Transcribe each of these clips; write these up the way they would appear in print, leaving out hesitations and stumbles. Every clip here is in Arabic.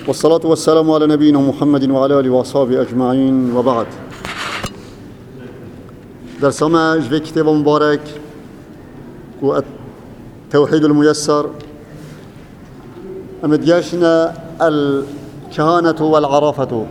والصلاة والسلام على نبينا محمد وعلى آله وأصحابه أجمعين وبعد. در سماع جوی کتاب مبارک و التوحید الميسر امدياشنا الكهانة والعرافة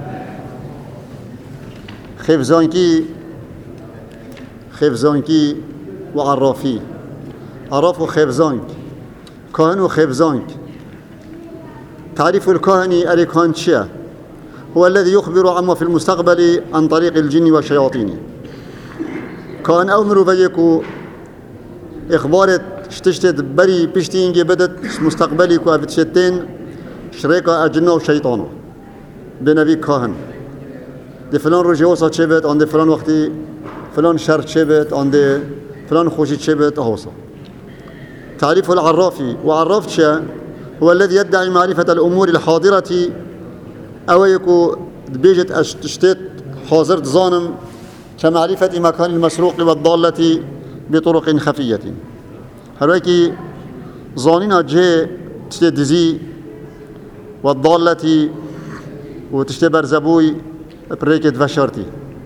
خفزانكي وعرافي. عراف وخفزانك، كاهن وخفزانك. تعريف الكاهن الكاهن شيء هو الذي يخبر عما في المستقبل عن طريق الجن والشياطين. كان أمر بيكو إخبارت شتشتت بري بشتينجي بدت مستقبلي كو أفتشتين شريكا أجنة وشيطانه بنبي كاهن. دي فلان رجوسا تشبت عند فلان وقتي فلان شر تشبت عند فلان خوشي تشبت أهوصا. تعريف العرافي وعراف شيء هو الذي يدعي معرفة الأمور الحاضرة أو يكو بيجت أشتت حاضر ظانم كمعرفة مكان المسروق والضالة بطرق خفية. هرأيكي ظانين جه تشتدزي والضالة وتشتبر زبوي بريكت فشرتي.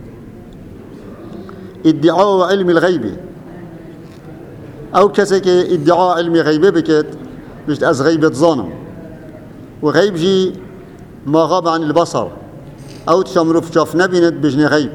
ادعاء علم الغيب أو كسك ادعاء علم غيب بكت بيشت أز غيبة ظانم وغيب جي ما غاب عن البصر أو تشمرف شاف نبينت بجن غيب.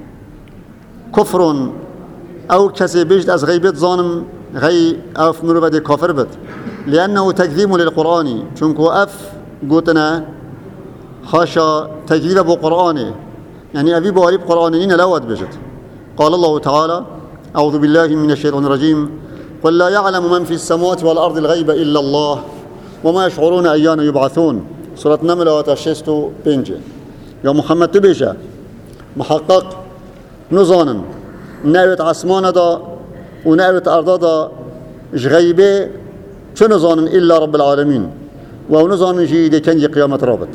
كفر أو كسي بيجد أز غيبة ظانم غي أف مروبة كافر بد لأنه تكذيب للقرآن چونكو أف قوتنا خاشا تكذيب بقرآن يعني أبي بواريب قرآنين لوت بجد. قال الله تعالى أعوذ بالله من الشيطان الرجيم قل لا يعلم من في السماوات والأرض الغيب إلا الله وما يشعرون أيان يبعثون. سورة نمل وتشستو بنجي يا محمد تبيشا محقق نظانا ناوت عسمان دا وناوت أرضا دا جغيبه شو نظانا إلا رب العالمين ونظانا جيدة كان قيامة رابط.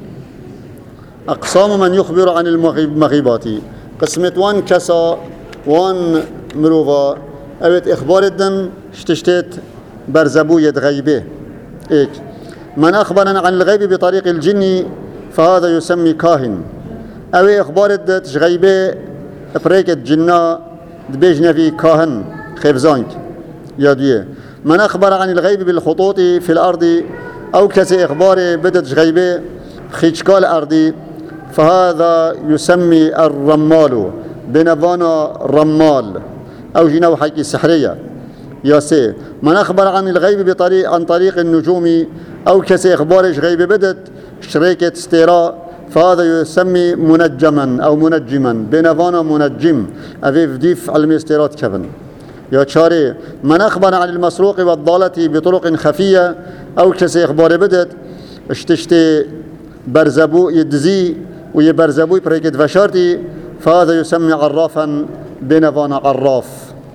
أقسام من يخبر عن المغيبات قسمة وان كسا وان مروفا أوت إخبار الدن شتشتت برزبوية غيبه. إيك من أخبرنا عن الغيب بطريق الجن فهذا يسمي كاهن. أو إخبار الدن غيبه بريكت جنا دبيجنا في كاهن خفزانك ياديه. من أخبر عن الغيب بالخطوط في الأرض أو كسي إخبار بدت غيبه خيشكال أرضي فهذا يسمي الرمال بنفانا رمال أو جناو حكي سحرية ياسي. من أخبر عن الغيب عن طريق النجوم أو كسي إخبارش غيب بدت شريكة استيراء فهذا يسمي منجما أو منجما بنفانا منجم أفيف ديف علم استيرات كفن يا تشاري. من أخبر عن المسروق والضالة بطرق خفية أو كسي إخبار بدت اشتشتي برزبو يدزي ويبرزبوي بريكت فشارتي فهذا يسمي عرافا بنفانا عراف.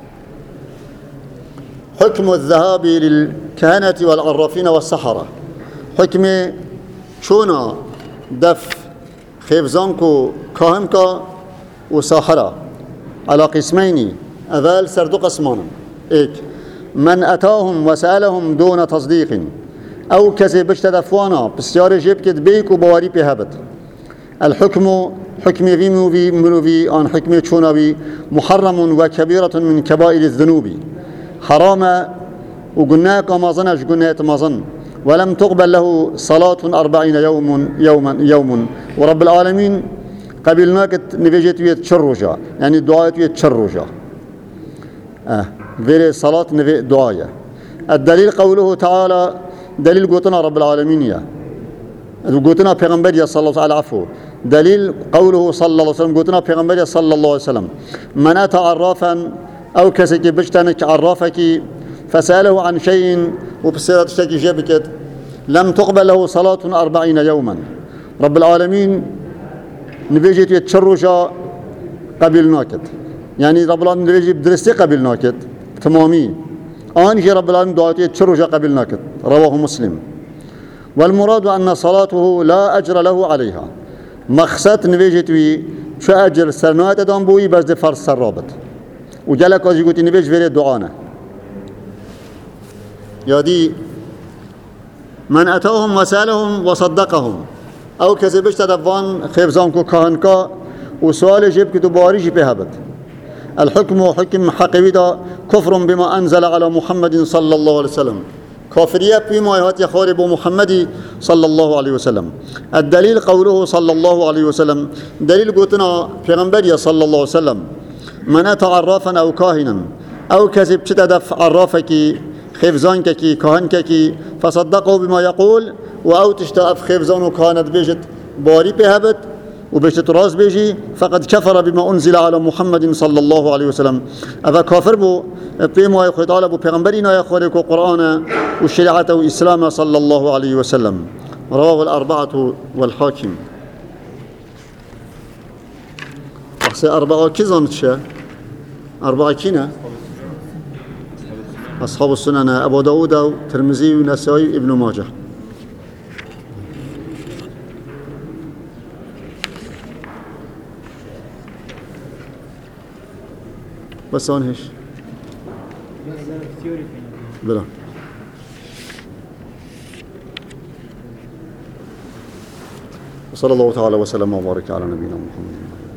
حكم الذهاب للكهنة والعرافين والسحرة. حكم شونا دف خفزانكو كاهنكا وساحرة على قسمين أذال سردو قسمان. إيك من أتاهم وسألهم دون تصديق أو كسي بشتدفوانا بسيار جيبكت بيك وبواري بهبت. الحكم حكم في مروفي عن حكم شونوي محرم وكبيرة من كبائر الذنوب. حرام وقلناك ما ظنش قلناك ما ظن ولم تقبل له صلاة 40 يوم ورب العالمين قبلناك نفجت يتشرجا يعني الدعاء يتشرجا غير صلاة نفي دعاء. الدليل قوله تعالى دليل قوتنا رب العالمين يا قوتنا پیغمبر صلى الله عليه وسلم. دليل قوله صلى الله عليه وسلم قوتنا پیغمبر صلى الله عليه وسلم من أتى عرافا أو كسك بجتنك عرافك فسأله عن شيء وبسيرة تشتكي جابكت لم تقبل له صلاة 40 يوما. رب العالمين نبيجي يتشرجا قبل ناكت يعني رب العالمين نبيجي بدرستي قبل ناكت تمامي آنجي رب العالمين دعاتي يتشرجا قبل ناكت. رواه مسلم. والمراد أن صلاته لا أجر له عليها. مقصد نبيجي شو أجر سرنات دانبوي بس دي فرص سرابط وجالك وزي قلت نبيج فيري دعانا يا دي من أتاهم وسألهم وصدقهم او کسی بشت دفان خیفزان کو کهنکا و سوال جيب كتو باريجي بهبت الحكم حكم حقيقي دا كفر بما أنزل على محمد صلى الله عليه وسلم كافرية بما يهات يخارب محمد صلى الله عليه وسلم الدليل قوله صلى الله عليه وسلم دليل قوتنا پیغمبر صلى الله عليه وسلم من أتى عرافا أو كاهنا أو كذب تدف عرافك خفزانك كاهنك فصدقوا بما يقول وأو تشتأف خفزان وكانت بيجت باري بهبت وبيجت راس بيجي فقد كفر بما أنزل على محمد صلى الله عليه وسلم أفا كافر بو بما يخوض على بو پیغمبرنا يخوض قرآن والشريعة والإسلام صلى الله عليه وسلم رواه الأربعة والحاكم أخسي أربعة كيزان شا أربعة كينا أصحاب السنن أبو داود وترمذي ونسائي ابن ماجه بس هون هيش بلا وصلى الله تعالى وسلم وبارك على نبينا محمد